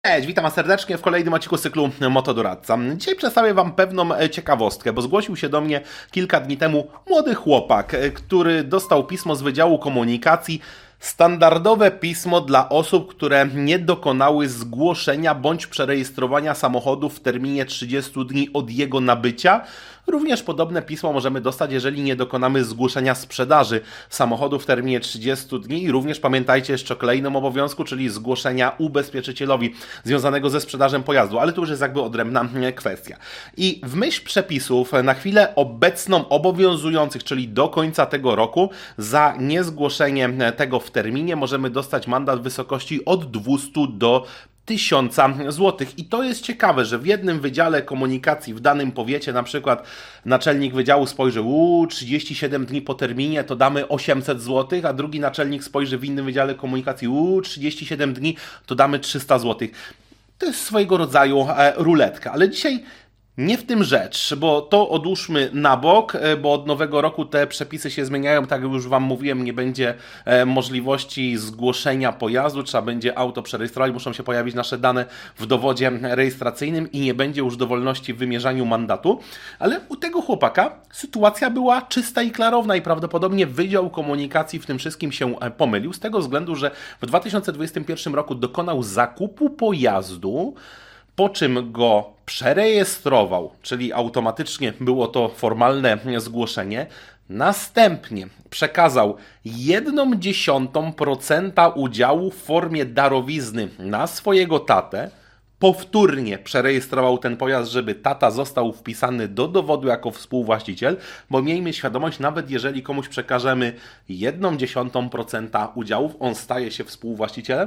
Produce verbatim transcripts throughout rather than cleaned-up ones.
Cześć, witam Was serdecznie w kolejnym odcinku cyklu Motodoradca. Dzisiaj przedstawię Wam pewną ciekawostkę, bo zgłosił się do mnie kilka dni temu młody chłopak, który dostał pismo z Wydziału Komunikacji. Standardowe pismo dla osób, które nie dokonały zgłoszenia bądź przerejestrowania samochodu w terminie trzydziestu dni od jego nabycia. Również podobne pismo możemy dostać, jeżeli nie dokonamy zgłoszenia sprzedaży samochodu w terminie trzydziestu dni. I również pamiętajcie jeszcze o kolejnym obowiązku, czyli zgłoszenia ubezpieczycielowi związanego ze sprzedażą pojazdu, ale to już jest jakby odrębna kwestia. I w myśl przepisów na chwilę obecną obowiązujących, czyli do końca tego roku, za niezgłoszenie tego w terminie możemy dostać mandat w wysokości od dwustu do tysiąca złotych. I to jest ciekawe, że w jednym wydziale komunikacji w danym powiecie na przykład naczelnik wydziału spojrzy, uuu, trzydzieści siedem dni po terminie, to damy osiemset złotych, a drugi naczelnik spojrzy w innym wydziale komunikacji, uuu, trzydzieści siedem dni, to damy trzysta złotych. To jest swojego rodzaju e, ruletka, ale dzisiaj nie w tym rzecz, bo to odłóżmy na bok, bo od nowego roku te przepisy się zmieniają, tak jak już Wam mówiłem, nie będzie e, możliwości zgłoszenia pojazdu, trzeba będzie auto przerejestrować, muszą się pojawić nasze dane w dowodzie rejestracyjnym i nie będzie już dowolności w wymierzaniu mandatu, ale u tego chłopaka sytuacja była czysta i klarowna i prawdopodobnie Wydział Komunikacji w tym wszystkim się pomylił, z tego względu, że w dwa tysiące dwudziestym pierwszym roku dokonał zakupu pojazdu, po czym go przerejestrował, czyli automatycznie było to formalne zgłoszenie. Następnie przekazał jedną dziesiątą procenta udziału w formie darowizny na swojego tatę. Powtórnie przerejestrował ten pojazd, żeby tata został wpisany do dowodu jako współwłaściciel, bo miejmy świadomość, nawet jeżeli komuś przekażemy jedną dziesiątą procenta udziałów, on staje się współwłaścicielem.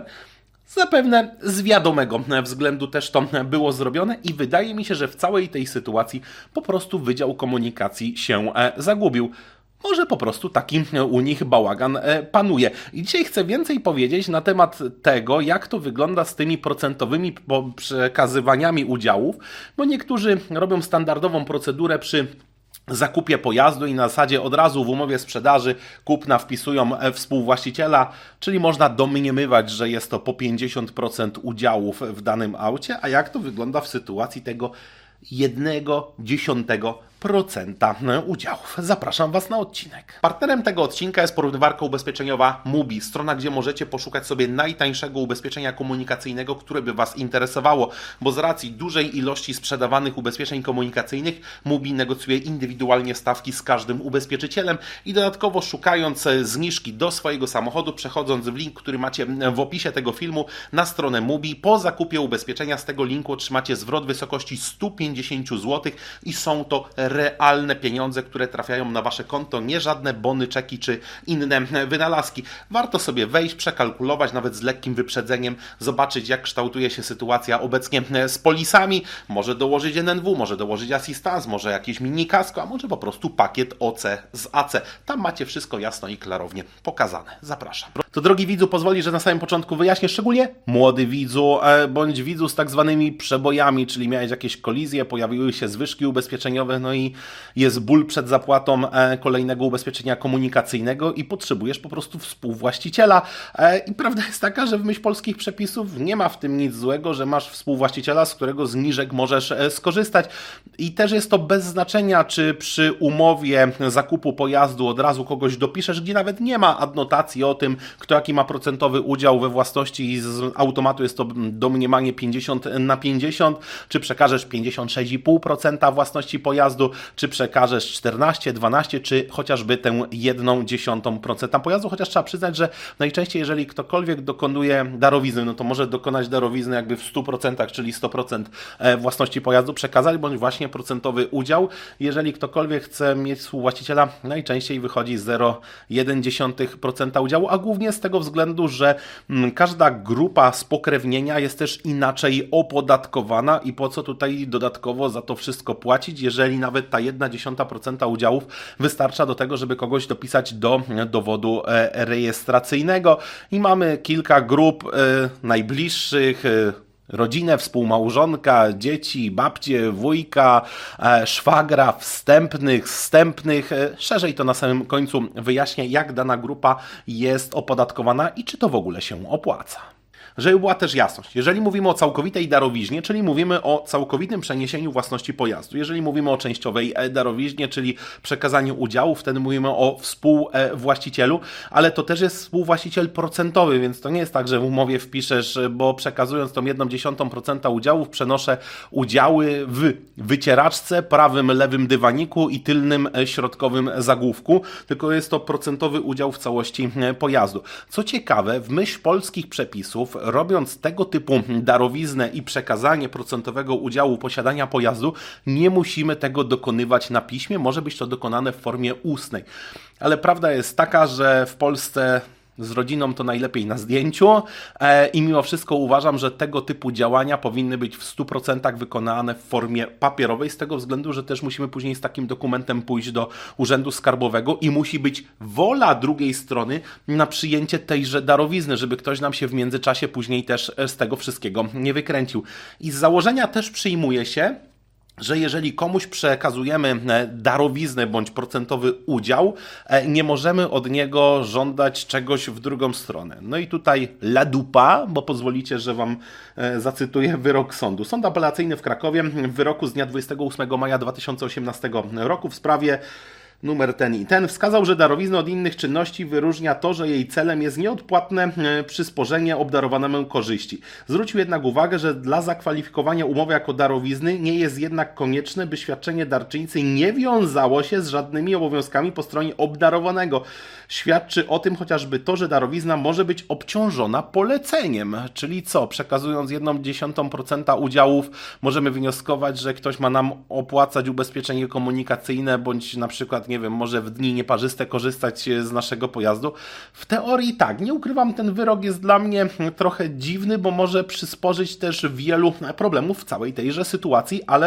Zapewne z wiadomego względu też to było zrobione i wydaje mi się, że w całej tej sytuacji po prostu Wydział Komunikacji się zagubił. Może po prostu taki u nich bałagan panuje. I dzisiaj chcę więcej powiedzieć na temat tego, jak to wygląda z tymi procentowymi przekazywaniami udziałów, bo niektórzy robią standardową procedurę przy zakupie pojazdu i na zasadzie od razu w umowie sprzedaży kupna wpisują współwłaściciela, czyli można domniemywać, że jest to po pięćdziesiąt procent udziałów w danym aucie, a jak to wygląda w sytuacji tego jednego dziesiątego procenta udziałów. Zapraszam Was na odcinek. Partnerem tego odcinka jest porównywarka ubezpieczeniowa Mubi, strona, gdzie możecie poszukać sobie najtańszego ubezpieczenia komunikacyjnego, które by Was interesowało, bo z racji dużej ilości sprzedawanych ubezpieczeń komunikacyjnych Mubi negocjuje indywidualnie stawki z każdym ubezpieczycielem i dodatkowo szukając zniżki do swojego samochodu, przechodząc w link, który macie w opisie tego filmu na stronę Mubi, po zakupie ubezpieczenia z tego linku otrzymacie zwrot w wysokości stu pięćdziesięciu złotych i są to realne pieniądze, które trafiają na Wasze konto, nie żadne bony, czeki czy inne wynalazki. Warto sobie wejść, przekalkulować, nawet z lekkim wyprzedzeniem, zobaczyć, jak kształtuje się sytuacja obecnie z polisami. Może dołożyć N N W, może dołożyć asystans, może jakieś mini kasko, a może po prostu pakiet O C z A C. Tam macie wszystko jasno i klarownie pokazane. Zapraszam. To drogi widzu, pozwoli, że na samym początku wyjaśnię, szczególnie młody widzu, bądź widzu z tak zwanymi przebojami, czyli miałeś jakieś kolizje, pojawiły się zwyżki ubezpieczeniowe, no i jest ból przed zapłatą kolejnego ubezpieczenia komunikacyjnego i potrzebujesz po prostu współwłaściciela. I prawda jest taka, że w myśl polskich przepisów nie ma w tym nic złego, że masz współwłaściciela, z którego zniżek możesz skorzystać. I też jest to bez znaczenia, czy przy umowie zakupu pojazdu od razu kogoś dopiszesz, gdzie nawet nie ma adnotacji o tym, kto jaki ma procentowy udział we własności i z automatu jest to domniemanie pięćdziesiąt na pięćdziesiąt, czy przekażesz pięćdziesiąt sześć i pół procent własności pojazdu, czy przekażesz czternaście, dwanaście, czy chociażby tę jedną dziesiątą procenta pojazdu, chociaż trzeba przyznać, że najczęściej jeżeli ktokolwiek dokonuje darowizny, no to może dokonać darowizny jakby w stu procentach, czyli sto procent własności pojazdu przekazać, bądź właśnie procentowy udział. Jeżeli ktokolwiek chce mieć współwłaściciela, najczęściej wychodzi zero przecinek jeden procent udziału, a głównie z tego względu, że każda grupa spokrewnienia jest też inaczej opodatkowana i po co tutaj dodatkowo za to wszystko płacić, jeżeli nawet ta jedna dziesiąta procenta udziałów wystarcza do tego, żeby kogoś dopisać do dowodu rejestracyjnego. I mamy kilka grup najbliższych, rodzinę, współmałżonka, dzieci, babcie, wujka, szwagra, wstępnych, wstępnych. Szerzej to na samym końcu wyjaśnię, jak dana grupa jest opodatkowana i czy to w ogóle się opłaca. Żeby była też jasność, jeżeli mówimy o całkowitej darowiźnie, czyli mówimy o całkowitym przeniesieniu własności pojazdu, jeżeli mówimy o częściowej darowiźnie, czyli przekazaniu udziału, wtedy mówimy o współwłaścicielu, ale to też jest współwłaściciel procentowy, więc to nie jest tak, że w umowie wpiszesz, bo przekazując tą jedną dziesiątą procenta udziałów przenoszę udziały w wycieraczce, prawym, lewym dywaniku i tylnym, środkowym zagłówku, tylko jest to procentowy udział w całości pojazdu. Co ciekawe, w myśl polskich przepisów, robiąc tego typu darowiznę i przekazanie procentowego udziału posiadania pojazdu, nie musimy tego dokonywać na piśmie, może być to dokonane w formie ustnej. Ale prawda jest taka, że w Polsce z rodziną to najlepiej na zdjęciu i mimo wszystko uważam, że tego typu działania powinny być w stu procentach wykonane w formie papierowej, z tego względu, że też musimy później z takim dokumentem pójść do Urzędu Skarbowego i musi być wola drugiej strony na przyjęcie tejże darowizny, żeby ktoś nam się w międzyczasie później też z tego wszystkiego nie wykręcił. I z założenia też przyjmuje się, że jeżeli komuś przekazujemy darowiznę bądź procentowy udział, nie możemy od niego żądać czegoś w drugą stronę. No i tutaj la dupa, bo pozwolicie, że Wam zacytuję wyrok sądu. Sąd Apelacyjny w Krakowie w wyroku z dnia dwudziestego ósmego maja dwa tysiące osiemnastego roku w sprawie numer ten i ten wskazał, że darowiznę od innych czynności wyróżnia to, że jej celem jest nieodpłatne przysporzenie obdarowanemu korzyści. Zwrócił jednak uwagę, że dla zakwalifikowania umowy jako darowizny nie jest jednak konieczne, by świadczenie darczyńcy nie wiązało się z żadnymi obowiązkami po stronie obdarowanego. Świadczy o tym chociażby to, że darowizna może być obciążona poleceniem. Czyli co? Przekazując jedną dziesiątą procenta udziałów możemy wnioskować, że ktoś ma nam opłacać ubezpieczenie komunikacyjne, bądź na przykład, nie wiem, może w dni nieparzyste korzystać z naszego pojazdu. W teorii tak, nie ukrywam, ten wyrok jest dla mnie trochę dziwny, bo może przysporzyć też wielu problemów w całej tejże sytuacji, ale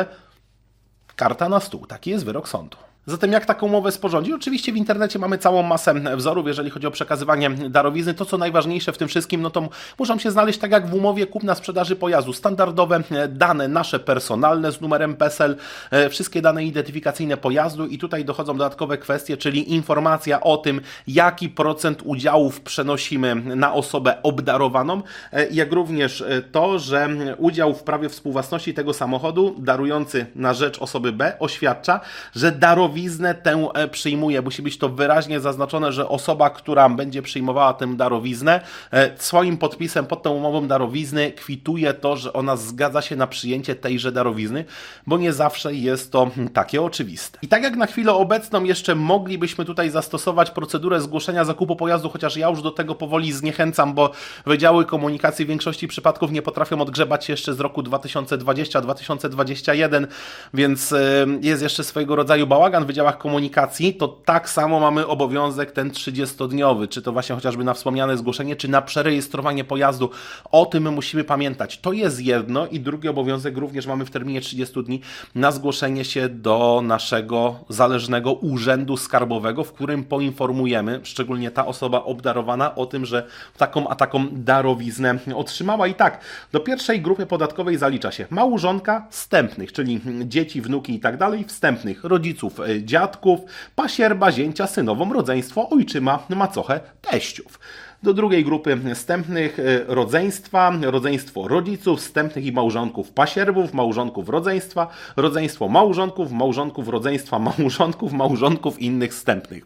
karta na stół, taki jest wyrok sądu. Zatem jak taką umowę sporządzić? Oczywiście w internecie mamy całą masę wzorów, jeżeli chodzi o przekazywanie darowizny. To, co najważniejsze w tym wszystkim, no to muszą się znaleźć, tak jak w umowie kupna-sprzedaży pojazdu, standardowe dane nasze personalne z numerem PESEL, wszystkie dane identyfikacyjne pojazdu i tutaj dochodzą dodatkowe kwestie, czyli informacja o tym, jaki procent udziałów przenosimy na osobę obdarowaną, jak również to, że udział w prawie współwłasności tego samochodu darujący na rzecz osoby B oświadcza, że darowizna darowiznę tę przyjmuje. Musi być to wyraźnie zaznaczone, że osoba, która będzie przyjmowała tę darowiznę, swoim podpisem pod tą umową darowizny kwituje to, że ona zgadza się na przyjęcie tejże darowizny, bo nie zawsze jest to takie oczywiste. I tak jak na chwilę obecną jeszcze moglibyśmy tutaj zastosować procedurę zgłoszenia zakupu pojazdu, chociaż ja już do tego powoli zniechęcam, bo wydziały komunikacji w większości przypadków nie potrafią odgrzebać się jeszcze z roku dwa tysiące dwudziestego dwa tysiące dwudziestego pierwszego, więc jest jeszcze swojego rodzaju bałagan w wydziałach komunikacji, to tak samo mamy obowiązek ten trzydziestodniowy, czy to właśnie chociażby na wspomniane zgłoszenie, czy na przerejestrowanie pojazdu. O tym my musimy pamiętać. To jest jedno i drugi obowiązek również mamy w terminie trzydziestu dni na zgłoszenie się do naszego zależnego urzędu skarbowego, w którym poinformujemy, szczególnie ta osoba obdarowana, o tym, że taką a taką darowiznę otrzymała. I tak, do pierwszej grupy podatkowej zalicza się małżonka wstępnych, czyli dzieci, wnuki i tak dalej, wstępnych rodziców, dziadków, pasierba, zięcia, synową, rodzeństwo, ojczyma, macochę, teściów. Do drugiej grupy wstępnych rodzeństwa, rodzeństwo rodziców, wstępnych i małżonków pasierbów, małżonków rodzeństwa, rodzeństwo małżonków, małżonków rodzeństwa, małżonków, małżonków innych wstępnych.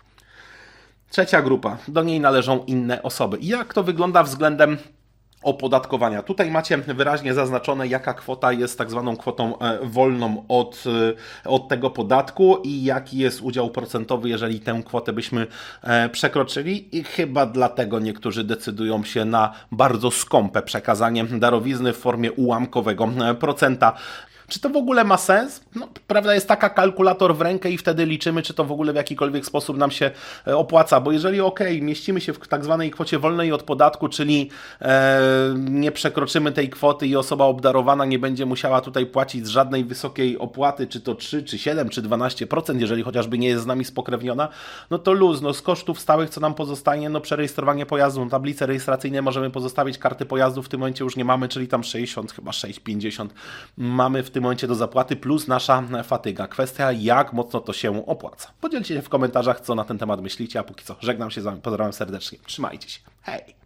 Trzecia grupa, do niej należą inne osoby. I jak to wygląda względem opodatkowania? Tutaj macie wyraźnie zaznaczone, jaka kwota jest tak zwaną kwotą wolną od, od tego podatku i jaki jest udział procentowy, jeżeli tę kwotę byśmy przekroczyli, i chyba dlatego niektórzy decydują się na bardzo skąpe przekazanie darowizny w formie ułamkowego procenta. Czy to w ogóle ma sens? No, prawda jest taka, kalkulator w rękę i wtedy liczymy, czy to w ogóle w jakikolwiek sposób nam się opłaca, bo jeżeli ok, mieścimy się w tak zwanej kwocie wolnej od podatku, czyli e, nie przekroczymy tej kwoty i osoba obdarowana nie będzie musiała tutaj płacić żadnej wysokiej opłaty, czy to trzy, czy siedem, czy dwanaście procent, jeżeli chociażby nie jest z nami spokrewniona, no to luz, no z kosztów stałych, co nam pozostanie, no przerejestrowanie pojazdu, no, tablice rejestracyjne możemy pozostawić, karty pojazdu w tym momencie już nie mamy, czyli tam sześćdziesiąt, chyba sześć pięćdziesiąt mamy w tym momencie do zapłaty, plus nasza fatyga. Kwestia, jak mocno to się opłaca. Podzielcie się w komentarzach, co na ten temat myślicie, a póki co żegnam się z Wami, pozdrawiam serdecznie. Trzymajcie się. Hej!